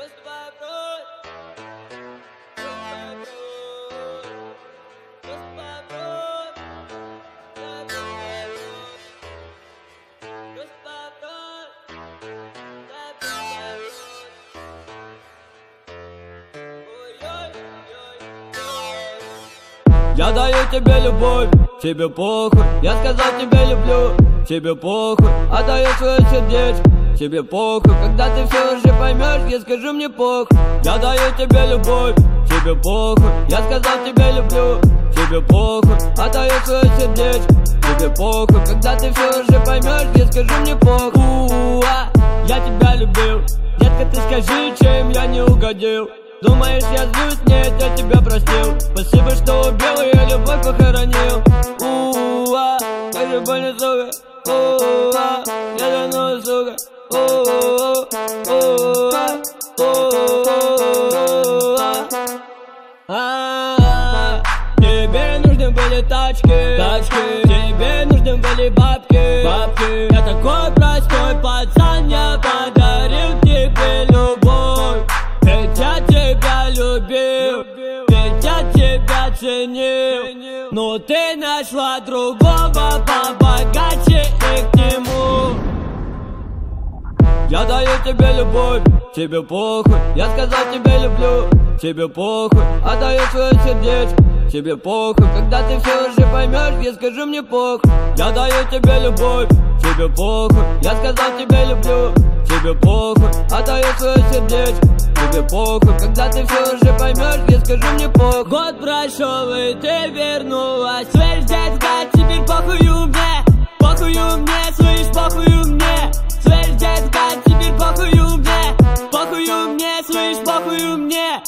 Я даю тебе любовь, тебе похуй. Я сказал тебе люблю, тебе похуй. Отдаю свое сердечко, тебе похуй. Когда ты все уже поймешь, я скажу мне похуй. Я даю тебе любовь, тебе похуй. Я сказал тебе люблю, тебе похуй. Отдаю свое сердечко, тебе похуй. Когда ты все уже поймешь, я скажу мне похуй. Я тебя любил, детка, ты скажи, чем я не угодил. Думаешь, я злюсь? Нет, я тебя простил. Спасибо, что убил, я любовь похоронил. Как же больно, сука. Я давно, сука. Тебе нужны были тачки, тебе нужны были бабки. Я такой простой пацан, я подарил тебе любовь. Ведь я тебя любил, ведь я тебя ценил. Но ты нашла другого побогаче и к нему. Я даю тебе любовь, тебе похуй. Я сказал тебе люблю, тебе похуй. Отдаю свое сердечко, тебе похуй. Когда ты все уже поймешь, я скажу мне похуй. Я даю тебе любовь, тебе похуй. Я сказал тебе люблю, тебе похуй. Отдаю свое сердечко, тебе похуй. Когда ты все уже поймешь, я скажу мне похуй. Год прошел и ты вернулась. Слышь, детка, теперь похую мне. Похую мне, слышь, похую мне. Слышь, детка, теперь похую мне. Похую мне, слышь, похую мне.